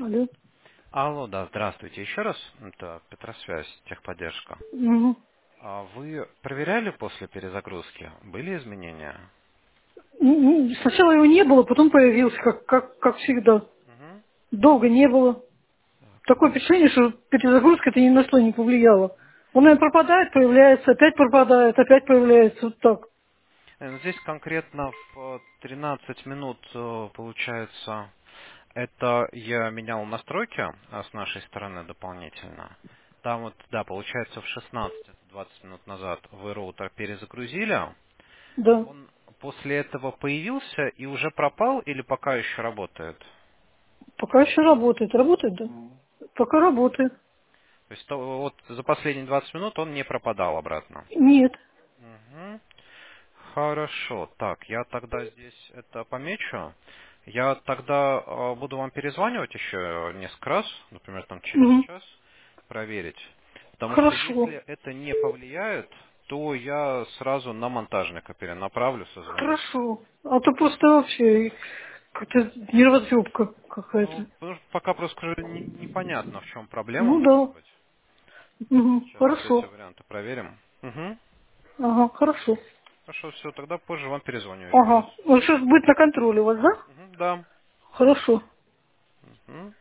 Алло. Алло, да, здравствуйте еще раз. Это Петросвязь, техподдержка. Мгм. А вы проверяли после перезагрузки? Были изменения? Сначала его не было, потом появился, как всегда. Угу. Долго не было. Так, Такое впечатление, что перезагрузка это ни на что не повлияла. Он наверное, пропадает, появляется, опять пропадает, опять появляется. Вот так. ну, здесь конкретно в 13 минут получается, это я менял настройки с нашей стороны дополнительно. Там вот, да, получается в 16, это 20 минут назад, вы роутер перезагрузили. Да. Он после этого появился и уже пропал или пока еще работает? Пока еще работает. Работает, да? Пока работает. То есть вот за последние 20 минут он не пропадал обратно. Нет. Мгм. Хорошо. Так, я тогда здесь это помечу. Я тогда буду вам перезванивать еще несколько раз, например, там через Мгм. час, проверить. Потому что Хорошо. если это не повлияет, то я сразу на монтажника перенаправлю, созвонюсь. Хорошо. А то просто вообще как-то нервотрепка Ну, какая-то. потому что пока просто скажу, непонятно, в чем проблема Ну может да. быть. Мгм. Сейчас вот эти Хорошо. варианты проверим. Угу. Ага, хорошо. Хорошо, все, тогда позже вам перезвоню еще раз. Ага. Он сейчас будет на контроле у вас, да? Мгм, да. Хорошо. Мгм.